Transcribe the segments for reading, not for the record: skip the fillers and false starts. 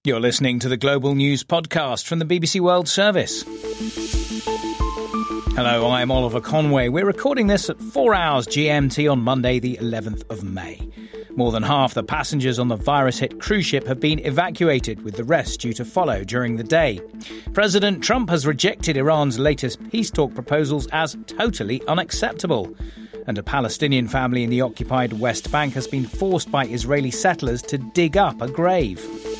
You're listening to the Global News Podcast from the BBC World Service. Hello, I'm Oliver Conway. We're recording this at 4 hours GMT on Monday, the 11th of May. More than half the passengers on the virus-hit cruise ship have been evacuated, with the rest due to follow during the day. President Trump has rejected Iran's latest peace talk proposals as totally unacceptable. And a Palestinian family in the occupied West Bank has been forced by Israeli settlers to dig up a grave.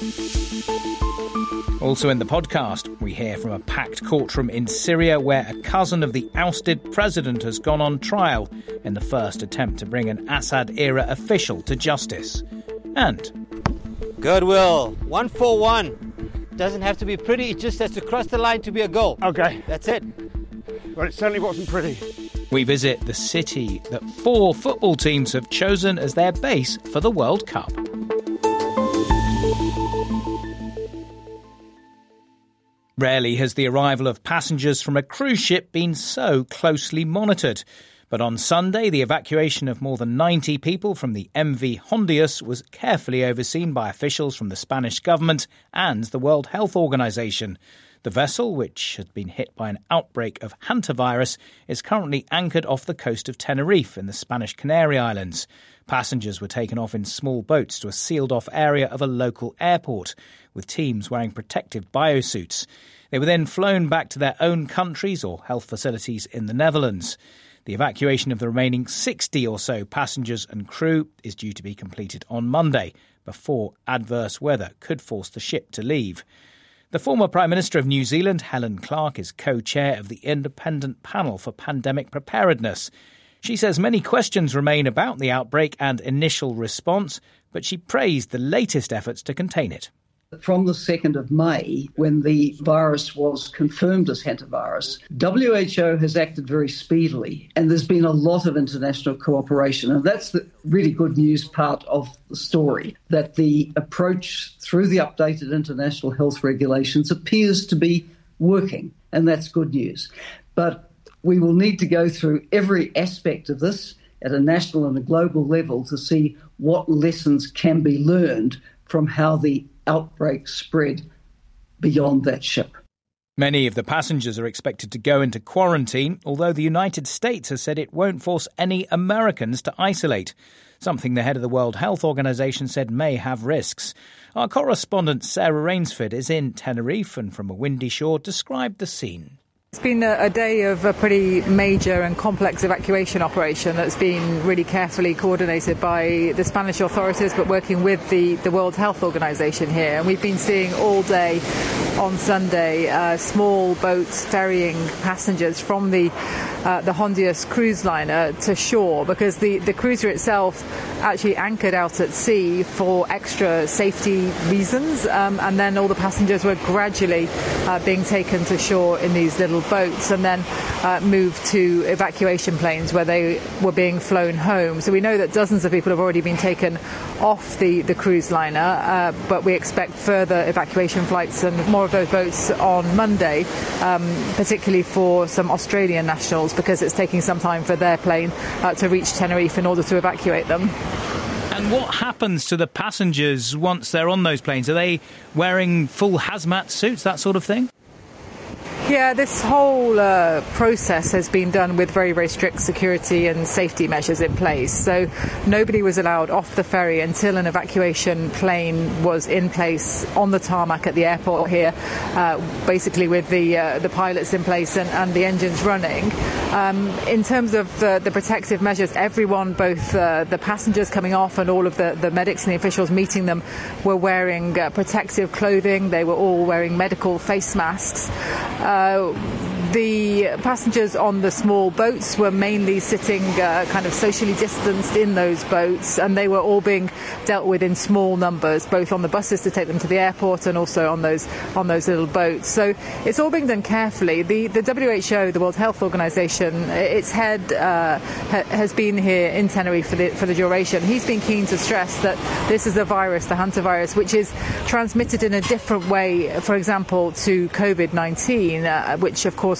Also in the podcast, we hear from a packed courtroom in Syria where a cousin of the ousted president has gone on trial in the first attempt to bring an Assad-era official to justice. And Goodwill, 141. Doesn't have to be pretty, it just has to cross the line to be a goal. OK. That's it. Well, it certainly wasn't pretty. We visit the city that 4 football teams have chosen as their base for the World Cup. Rarely has the arrival of passengers from a cruise ship been so closely monitored. But on Sunday, the evacuation of more than 90 people from the MV Hondius was carefully overseen by officials from the Spanish government and the World Health Organization. The vessel, which had been hit by an outbreak of hantavirus, is currently anchored off the coast of Tenerife in the Spanish Canary Islands. Passengers were taken off in small boats to a sealed-off area of a local airport, with teams wearing protective biosuits. They were then flown back to their own countries or health facilities in the Netherlands. The evacuation of the remaining 60 or so passengers and crew is due to be completed on Monday, before adverse weather could force the ship to leave. The former Prime Minister of New Zealand, Helen Clark, is co-chair of the Independent Panel for Pandemic Preparedness. She says many questions remain about the outbreak and initial response, but she praised the latest efforts to contain it. From the 2nd of May, when the virus was confirmed as hantavirus, WHO has acted very speedily, and there's been a lot of international cooperation. And that's the really good news part of the story, that the approach through the updated international health regulations appears to be working, and that's good news. But we will need to go through every aspect of this at a national and a global level to see what lessons can be learned from how the outbreak spread beyond that ship. Many of the passengers are expected to go into quarantine, although the United States has said it won't force any Americans to isolate, something the head of the World Health Organization said may have risks. Our correspondent Sarah Rainsford is in Tenerife and from a windy shore described the scene. It's been a day of a pretty major and complex evacuation operation that's been really carefully coordinated by the Spanish authorities, but working with the World Health Organization here. And we've been seeing all day on Sunday small boats ferrying passengers from the Hondius cruise liner to shore, because the cruiser itself actually anchored out at sea for extra safety reasons, and then all the passengers were gradually being taken to shore in these little boats and then moved to evacuation planes where they were being flown home. So we know that dozens of people have already been taken off the cruise liner, but we expect further evacuation flights and more of those boats on Monday, particularly for some Australian nationals, because it's taking some time for their plane to reach Tenerife in order to evacuate them. And what happens to the passengers once they're on those planes? Are they wearing full hazmat suits, that sort of thing? Yeah, this whole process has been done with very, very strict security and safety measures in place. So nobody was allowed off the ferry until an evacuation plane was in place on the tarmac at the airport here, basically with the pilots in place and the engines running. In terms of the protective measures, everyone, both the passengers coming off and all of the medics and the officials meeting them, were wearing protective clothing. They were all wearing medical face masks. The passengers on the small boats were mainly sitting kind of socially distanced in those boats, and they were all being dealt with in small numbers, both on the buses to take them to the airport and also on those little boats. So it's all being done carefully. The WHO, the World Health Organization, its head has been here in Tenerife for the duration. He's been keen to stress that this is a virus, the hantavirus, which is transmitted in a different way, for example, to COVID-19, which of course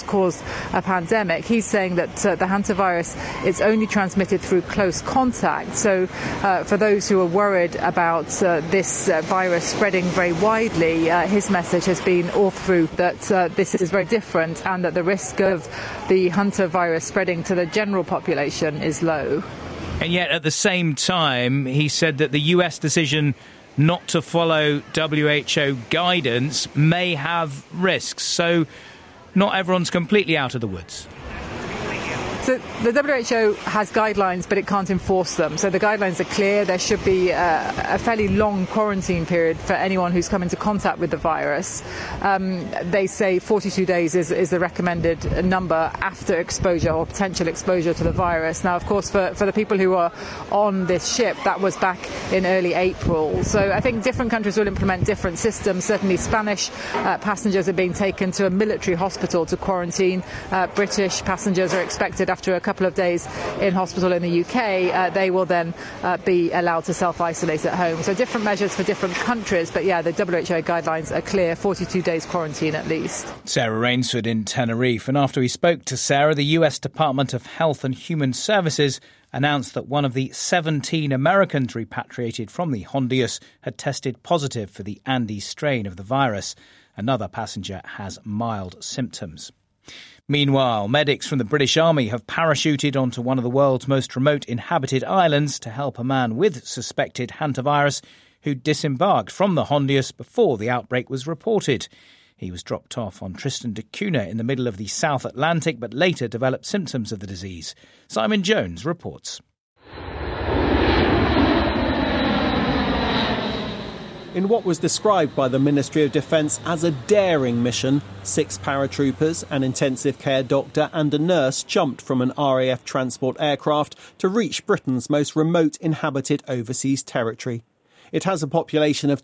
course, caused a pandemic. He's saying that the hantavirus is only transmitted through close contact. So for those who are worried about this virus spreading very widely, his message has been all through that this is very different and that the risk of the hantavirus spreading to the general population is low. And yet at the same time, he said that the US decision not to follow WHO guidance may have risks. So not everyone's completely out of the woods. So the WHO has guidelines, but it can't enforce them. So the guidelines are clear. There should be a fairly long quarantine period for anyone who's come into contact with the virus. They say 42 days is the recommended number after exposure or potential exposure to the virus. Now, of course, for the people who are on this ship, that was back in early April. So I think different countries will implement different systems. Certainly Spanish passengers are being taken to a military hospital to quarantine. British passengers are expected after a couple of days in hospital in the UK, they will then be allowed to self-isolate at home. So different measures for different countries, but yeah, the WHO guidelines are clear, 42 days quarantine at least. Sarah Rainsford in Tenerife. And after we spoke to Sarah, the US Department of Health and Human Services announced that one of the 17 Americans repatriated from the Honduras had tested positive for the Andes strain of the virus. Another passenger has mild symptoms. Meanwhile, medics from the British Army have parachuted onto one of the world's most remote inhabited islands to help a man with suspected hantavirus who disembarked from the Honduras before the outbreak was reported. He was dropped off on Tristan da Cunha in the middle of the South Atlantic, but later developed symptoms of the disease. Simon Jones reports. In what was described by the Ministry of Defence as a daring mission, 6 paratroopers, an intensive care doctor and a nurse jumped from an RAF transport aircraft to reach Britain's most remote inhabited overseas territory. It has a population of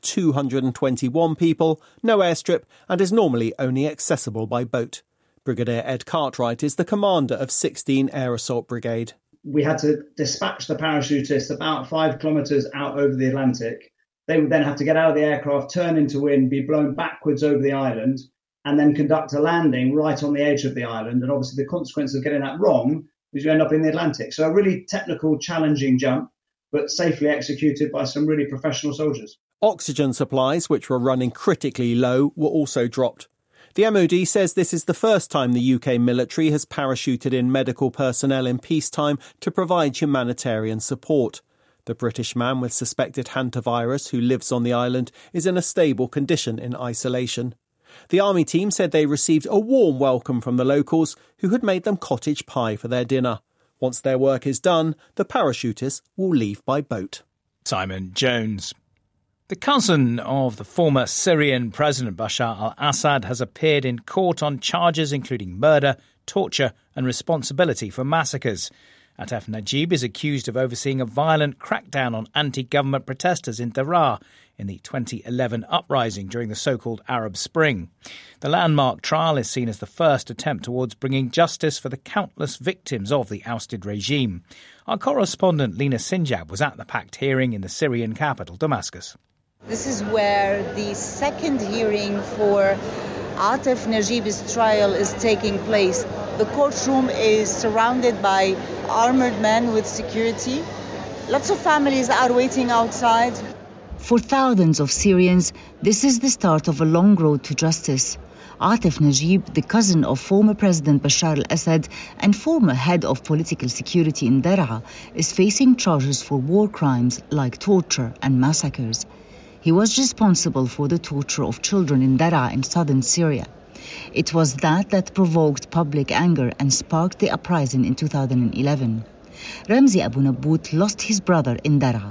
221 people, no airstrip, and is normally only accessible by boat. Brigadier Ed Cartwright is the commander of 16 Air Assault Brigade. We had to dispatch the parachutists about 5 kilometres out over the Atlantic. They would then have to get out of the aircraft, turn into wind, be blown backwards over the island, and then conduct a landing right on the edge of the island. And obviously the consequence of getting that wrong is you end up in the Atlantic. So a really technical, challenging jump, but safely executed by some really professional soldiers. Oxygen supplies, which were running critically low, were also dropped. The MOD says this is the first time the UK military has parachuted in medical personnel in peacetime to provide humanitarian support. The British man with suspected hantavirus who lives on the island is in a stable condition in isolation. The army team said they received a warm welcome from the locals who had made them cottage pie for their dinner. Once their work is done, the parachutists will leave by boat. Simon Jones. The cousin of the former Syrian President Bashar al-Assad has appeared in court on charges including murder, torture and responsibility for massacres. Atef Najib is accused of overseeing a violent crackdown on anti-government protesters in Daraa in the 2011 uprising during the so-called Arab Spring. The landmark trial is seen as the first attempt towards bringing justice for the countless victims of the ousted regime. Our correspondent Lina Sinjab was at the packed hearing in the Syrian capital, Damascus. This is where the second hearing for Atef Najib's trial is taking place. The courtroom is surrounded by armored men with security. Lots of families are waiting outside. For thousands of Syrians, this is the start of a long road to justice. Atef Najib, the cousin of former President Bashar al-Assad and former head of political security in Daraa, is facing charges for war crimes like torture and massacres. He was responsible for the torture of children in Daraa in southern Syria. It was that provoked public anger and sparked the uprising in 2011. Ramzi Abu Nabbout lost his brother in Daraa.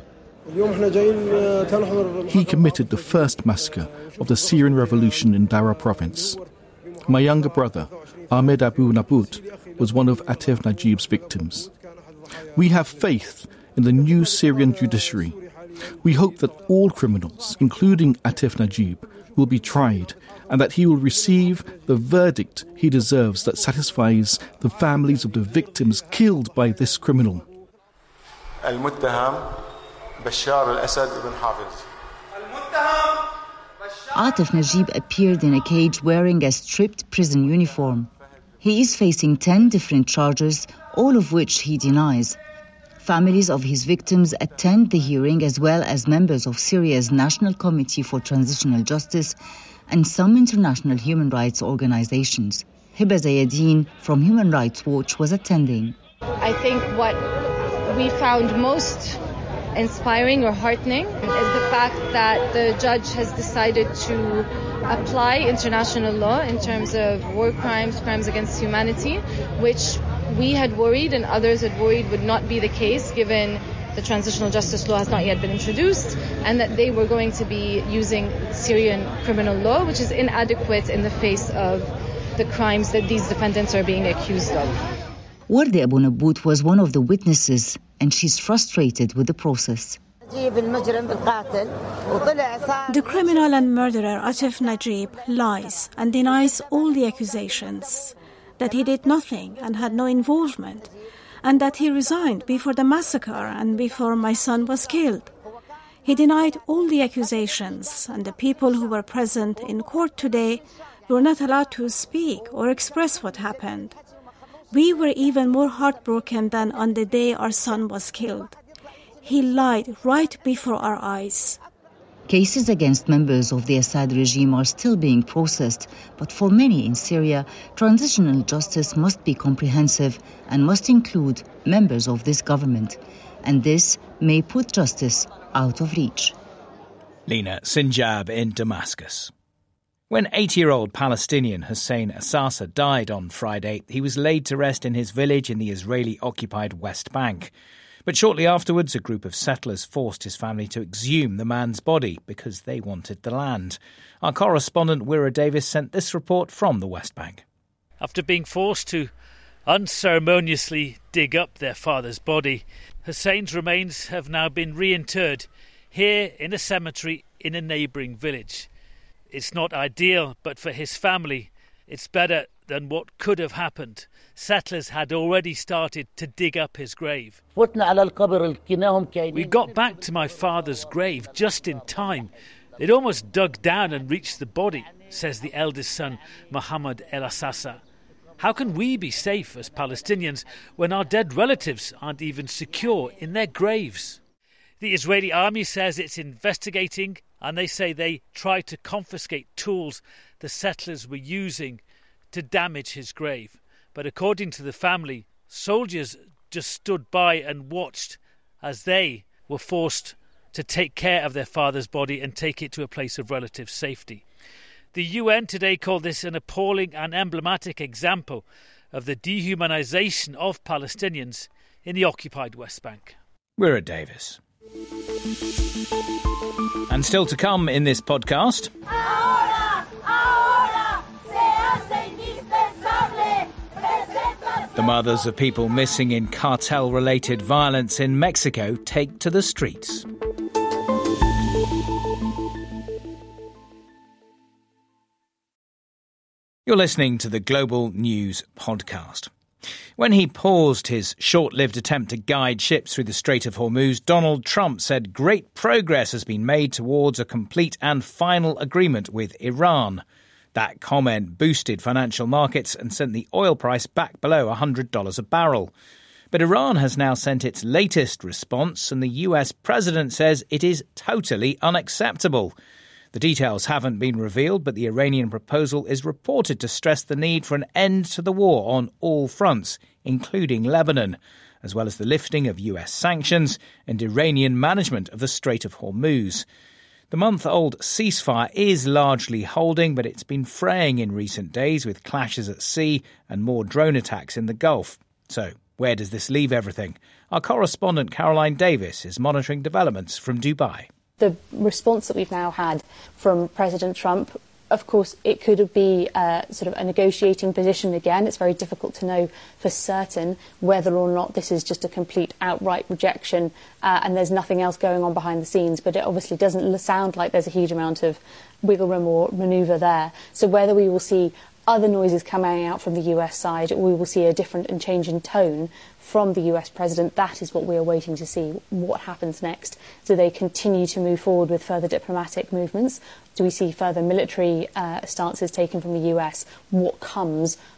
He committed the first massacre of the Syrian revolution in Daraa province. My younger brother, Ahmed Abu Nabbout, was one of Atef Najib's victims. We have faith in the new Syrian judiciary. We hope that all criminals, including Atef Najib, will be tried and that he will receive the verdict he deserves that satisfies the families of the victims killed by this criminal. Atef Najib appeared in a cage wearing a stripped prison uniform. He is facing 10 different charges, all of which he denies. Families of his victims attend the hearing, as well as members of Syria's National Committee for Transitional Justice and some international human rights organizations. Hiba Zayedin from Human Rights Watch was attending. I think what we found most inspiring or heartening is the fact that the judge has decided to apply international law in terms of war crimes, crimes against humanity, which we had worried and others had worried would not be the case given the transitional justice law has not yet been introduced, and that they were going to be using Syrian criminal law, which is inadequate in the face of the crimes that these defendants are being accused of. Wardi Abu Nabbout was one of the witnesses, and she's frustrated with the process. The criminal and murderer Atif Najib lies and denies all the accusations, that he did nothing and had no involvement, and that he resigned before the massacre and before my son was killed. He denied all the accusations, and the people who were present in court today were not allowed to speak or express what happened. We were even more heartbroken than on the day our son was killed. He lied right before our eyes. Cases against members of the Assad regime are still being processed, but for many in Syria, transitional justice must be comprehensive and must include members of this government. And this may put justice out of reach. Lina Sinjab in Damascus. When 80-year-old Palestinian Hussein Assasa died on Friday, he was laid to rest in his village in the Israeli-occupied West Bank. But shortly afterwards, a group of settlers forced his family to exhume the man's body because they wanted the land. Our correspondent Wira Davis sent this report from the West Bank. After being forced to unceremoniously dig up their father's body, Hussein's remains have now been reinterred here in a cemetery in a neighbouring village. It's not ideal, but for his family, it's better than what could have happened. Settlers had already started to dig up his grave. We got back to my father's grave just in time. They'd almost dug down and reached the body, says the eldest son, Mohammed El Assasa. How can we be safe as Palestinians when our dead relatives aren't even secure in their graves? The Israeli army says it's investigating, and they say they tried to confiscate tools the settlers were using to damage his grave. But according to the family, soldiers just stood by and watched as they were forced to take care of their father's body and take it to a place of relative safety. The UN today called this an appalling and emblematic example of the dehumanisation of Palestinians in the occupied West Bank. We're at Davis. And still to come in this podcast. The mothers of people missing in cartel-related violence in Mexico take to the streets. You're listening to the Global News Podcast. When he paused his short-lived attempt to guide ships through the Strait of Hormuz, Donald Trump said great progress has been made towards a complete and final agreement with Iran. That comment boosted financial markets and sent the oil price back below $100 a barrel. But Iran has now sent its latest response, and the US president says it is totally unacceptable. The details haven't been revealed, but the Iranian proposal is reported to stress the need for an end to the war on all fronts, including Lebanon, as well as the lifting of US sanctions and Iranian management of the Strait of Hormuz. The month-old ceasefire is largely holding, but it's been fraying in recent days with clashes at sea and more drone attacks in the Gulf. So, where does this leave everything? Our correspondent Caroline Davis is monitoring developments from Dubai. The response that we've now had from President Trump, of course, it could be sort of a negotiating position again. It's very difficult to know for certain whether or not this is just a complete outright rejection and there's nothing else going on behind the scenes. But it obviously doesn't sound like there's a huge amount of wiggle room or manoeuvre there. So whether we will see other noises coming out from the US side, or we will see a different and change in tone from the US president, that is what we are waiting to see. What happens next? Do they continue to move forward with further diplomatic movements? Do we see further military stances taken from the US? What comes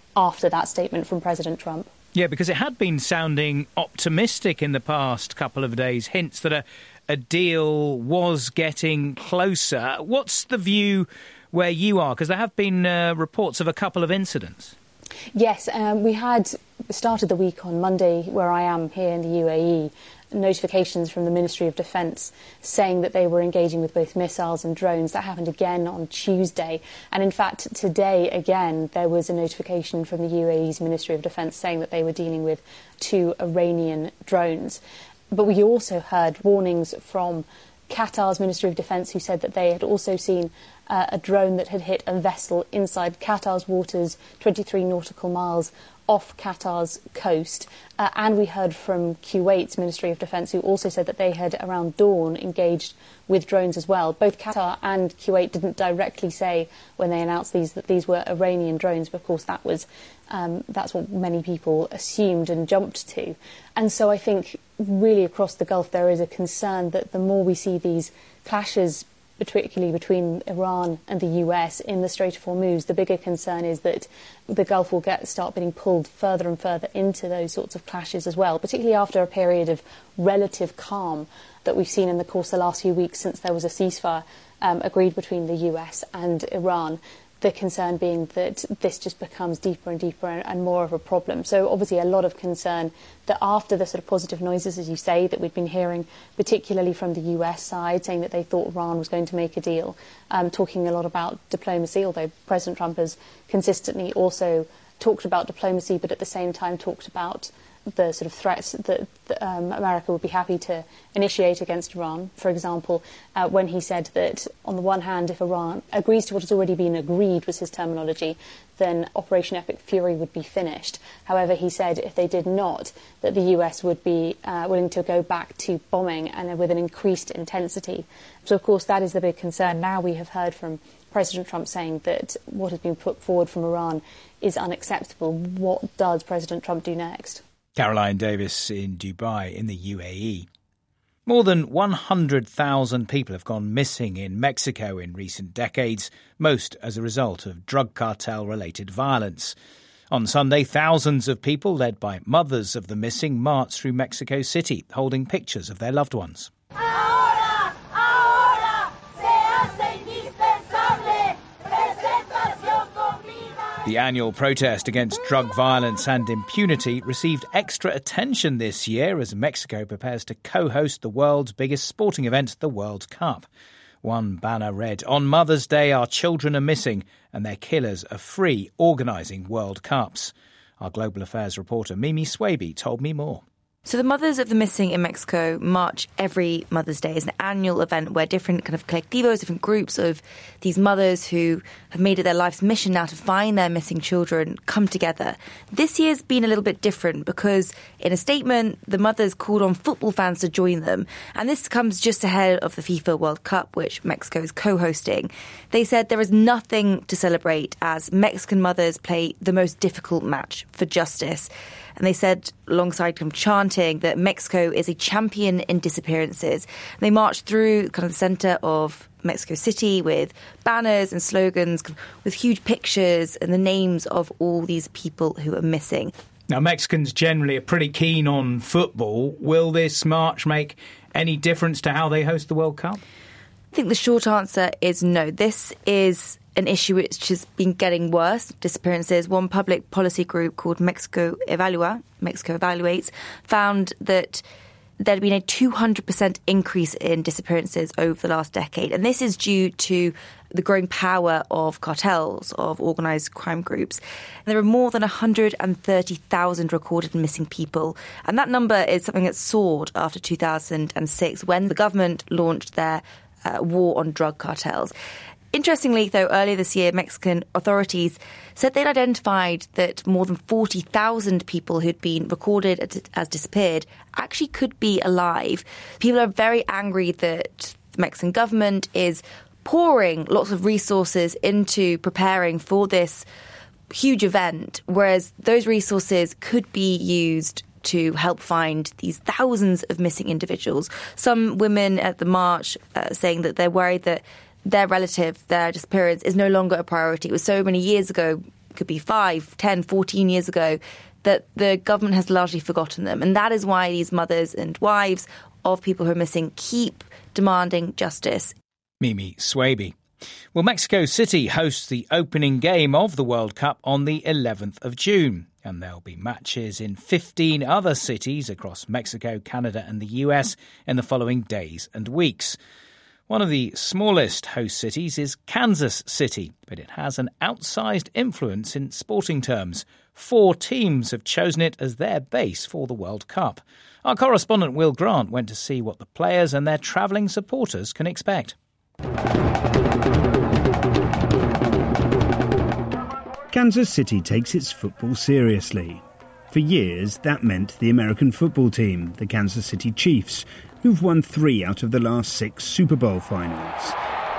after that statement from President Trump. Yeah, because it had been sounding optimistic in the past couple of days, hints that a deal was getting closer. What's the view where you are? Because there have been reports of a couple of incidents. Yes, we had started the week on Monday, where I am here in the UAE, notifications from the Ministry of Defence saying that they were engaging with both missiles and drones. That happened again on Tuesday. And in fact, today, again, there was a notification from the UAE's Ministry of Defence saying that they were dealing with 2 Iranian drones. But we also heard warnings from Qatar's Ministry of Defence, who said that they had also seen a drone that had hit a vessel inside Qatar's waters, 23 nautical miles off Qatar's coast. And we heard from Kuwait's Ministry of Defence, who also said that they had, around dawn, engaged with drones as well. Both Qatar and Kuwait didn't directly say when they announced these that these were Iranian drones, but of course that's what many people assumed and jumped to. And so I think really across the Gulf there is a concern that the more we see these clashes, particularly between Iran and the US in the Strait of Hormuz, the bigger concern is that the Gulf will start being pulled further and further into those sorts of clashes as well, particularly after a period of relative calm that we've seen in the course of the last few weeks since there was a ceasefire agreed between the US and Iran. The concern being that this just becomes deeper and deeper and more of a problem. So obviously a lot of concern that after the sort of positive noises, as you say, that we've been hearing, particularly from the US side, saying that they thought Iran was going to make a deal, talking a lot about diplomacy, although President Trump has consistently also talked about diplomacy, but at the same time talked about the sort of threats that America would be happy to initiate against Iran. For example, when he said that, on the one hand, if Iran agrees to what has already been agreed, was his terminology, then Operation Epic Fury would be finished. However, he said if they did not, that the US would be willing to go back to bombing and with an increased intensity. So, of course, that is the big concern. Now we have heard from President Trump saying that what has been put forward from Iran is unacceptable. What does President Trump do next? Caroline Davis in Dubai in the UAE. More than 100,000 people have gone missing in Mexico in recent decades, most as a result of drug cartel-related violence. On Sunday, thousands of people, led by mothers of the missing, marched through Mexico City, holding pictures of their loved ones. The annual protest against drug violence and impunity received extra attention this year as Mexico prepares to co-host the world's biggest sporting event, the World Cup. One banner read, "On Mother's Day, our children are missing and their killers are free, organising World Cups." Our Global Affairs reporter Mimi Swaby told me more. So the Mothers of the Missing in Mexico march every Mother's Day. It's an annual event where different kind of collectivos, different groups of these mothers who have made it their life's mission now to find their missing children come together. This year's been a little bit different because in a statement, the mothers called on football fans to join them. And this comes just ahead of the FIFA World Cup, which Mexico is co-hosting. They said there is nothing to celebrate as Mexican mothers play the most difficult match for justice. And they said, alongside them chanting, that Mexico is a champion in disappearances. And they marched through kind of the centre of Mexico City with banners and slogans, with huge pictures and the names of all these people who are missing. Now, Mexicans generally are pretty keen on football. Will this march make any difference to how they host the World Cup? I think the short answer is no. This is an issue which has been getting worse, disappearances. One public policy group called Mexico Evaluates, found that there had been a 200% increase in disappearances over the last decade. And this is due to the growing power of cartels, of organised crime groups. And there are more than 130,000 recorded missing people. And that number is something that soared after 2006 when the government launched their war on drug cartels. Interestingly, though, earlier this year, Mexican authorities said they'd identified that more than 40,000 people who'd been recorded as disappeared actually could be alive. People are very angry that the Mexican government is pouring lots of resources into preparing for this huge event, whereas those resources could be used to help find these thousands of missing individuals. Some women at the march saying that they're worried that their relative, their disappearance, is no longer a priority. It was so many years ago, could be 5, 10, 14 years ago, that the government has largely forgotten them. And that is why these mothers and wives of people who are missing keep demanding justice. Mimi Swaby. Well, Mexico City hosts the opening game of the World Cup on the 11th of June. And there'll be matches in 15 other cities across Mexico, Canada and the US in the following days and weeks. One of the smallest host cities is Kansas City, but it has an outsized influence in sporting terms. 4 teams have chosen it as their base for the World Cup. Our correspondent Will Grant went to see what the players and their travelling supporters can expect. Kansas City takes its football seriously. For years, that meant the American football team, the Kansas City Chiefs, who've won 3 out of the last 6 Super Bowl finals.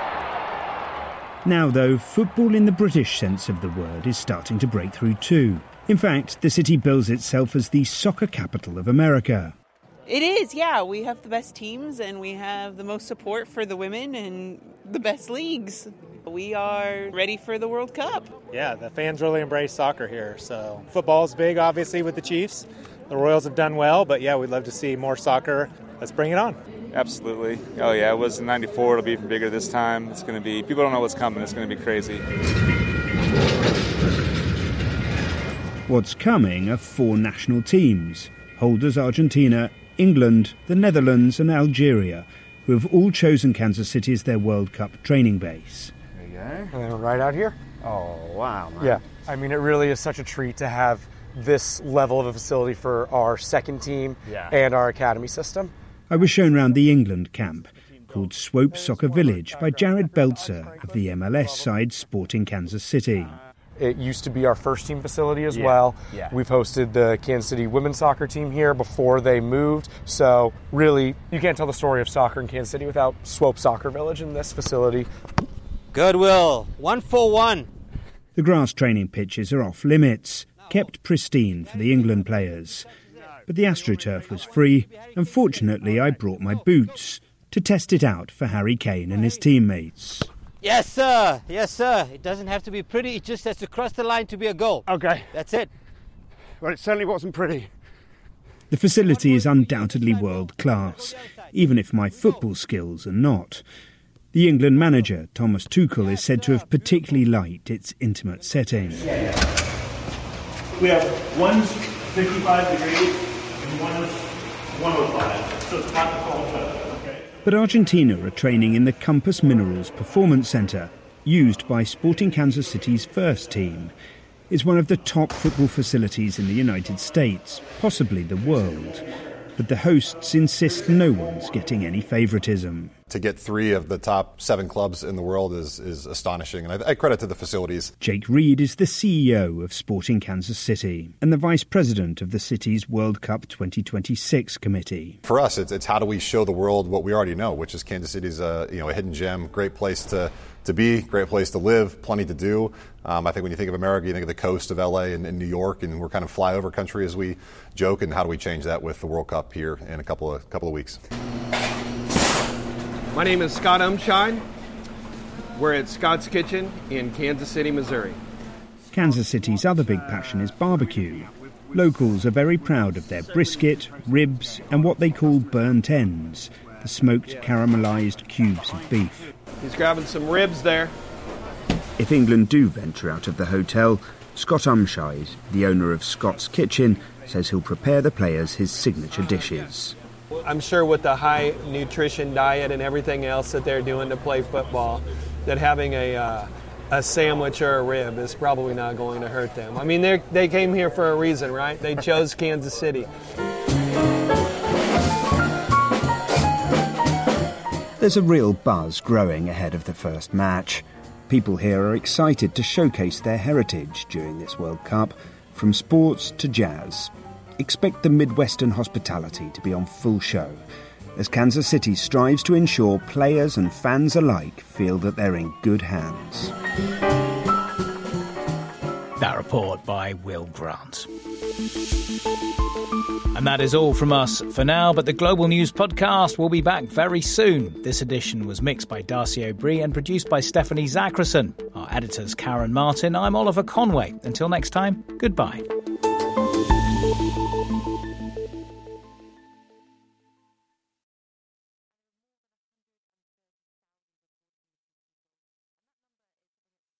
Now, though, football in the British sense of the word is starting to break through too. In fact, the city bills itself as the soccer capital of America. It is, yeah. We have the best teams and we have the most support for the women and the best leagues. We are ready for the World Cup. Yeah, the fans really embrace soccer here. So football's big, obviously, with the Chiefs. The Royals have done well, but yeah, we'd love to see more soccer. Let's bring it on. Absolutely. Oh, yeah, it was in 94. It'll be even bigger this time. It's going to be, people don't know what's coming. It's going to be crazy. What's coming are 4 national teams, holders Argentina, England, the Netherlands and Algeria, who have all chosen Kansas City as their World Cup training base. There you go. And then right out here. Oh, wow, man. Yeah, I mean, it really is such a treat to have this level of a facility for our second team and our academy system. I was shown round the England camp, called Swope Soccer Village by Jared Belzer of the MLS side Sporting Kansas City. It used to be our first team facility as well. Yeah. We've hosted the Kansas City women's soccer team here before they moved. So really, you can't tell the story of soccer in Kansas City without Swope Soccer Village in this facility. Goodwill, 141. The grass training pitches are off limits, kept pristine for the England players. But the AstroTurf was free, and fortunately I brought my boots to test it out for Harry Kane and his teammates. Yes, sir. Yes, sir. It doesn't have to be pretty. It just has to cross the line to be a goal. Okay. That's it. Well, it certainly wasn't pretty. The facility is undoubtedly world class, even if my football skills are not. The England manager, Thomas Tuchel, is said to have particularly liked its intimate setting. We have one's 55 degrees and one is 105, so it's not the cold weather. But Argentina are training in the Compass Minerals Performance Centre, used by Sporting Kansas City's first team. It's one of the top football facilities in the United States, possibly the world. But the hosts insist no one's getting any favouritism. To get 3 of the top 7 clubs in the world is astonishing, and I credit to the facilities. Jake Reed is the CEO of Sporting Kansas City and the vice president of the city's World Cup 2026 committee. For us, it's how do we show the world what we already know, which is Kansas City's a hidden gem, great place to be, great place to live, plenty to do. I think when you think of America, you think of the coast of LA and New York, and we're kind of flyover country as we joke. And how do we change that with the World Cup here in a couple of weeks? My name is Scott Umshine. We're at Scott's Kitchen in Kansas City, Missouri. Kansas City's other big passion is barbecue. Locals are very proud of their brisket, ribs, and what they call burnt ends, the smoked caramelized cubes of beef. He's grabbing some ribs there. If England do venture out of the hotel, Scott Umshine, the owner of Scott's Kitchen, says he'll prepare the players his signature dishes. I'm sure with the high nutrition diet and everything else that they're doing to play football, that having a sandwich or a rib is probably not going to hurt them. I mean, they came here for a reason, right? They chose Kansas City. There's a real buzz growing ahead of the first match. People here are excited to showcase their heritage during this World Cup, from sports to jazz. Expect the Midwestern hospitality to be on full show, as Kansas City strives to ensure players and fans alike feel that they're in good hands. That report by Will Grant. And that is all from us for now, but the Global News Podcast will be back very soon. This edition was mixed by Darcy O'Brien and produced by Stephanie Zackerson. Our editor's Karen Martin. I'm Oliver Conway. Until next time, goodbye.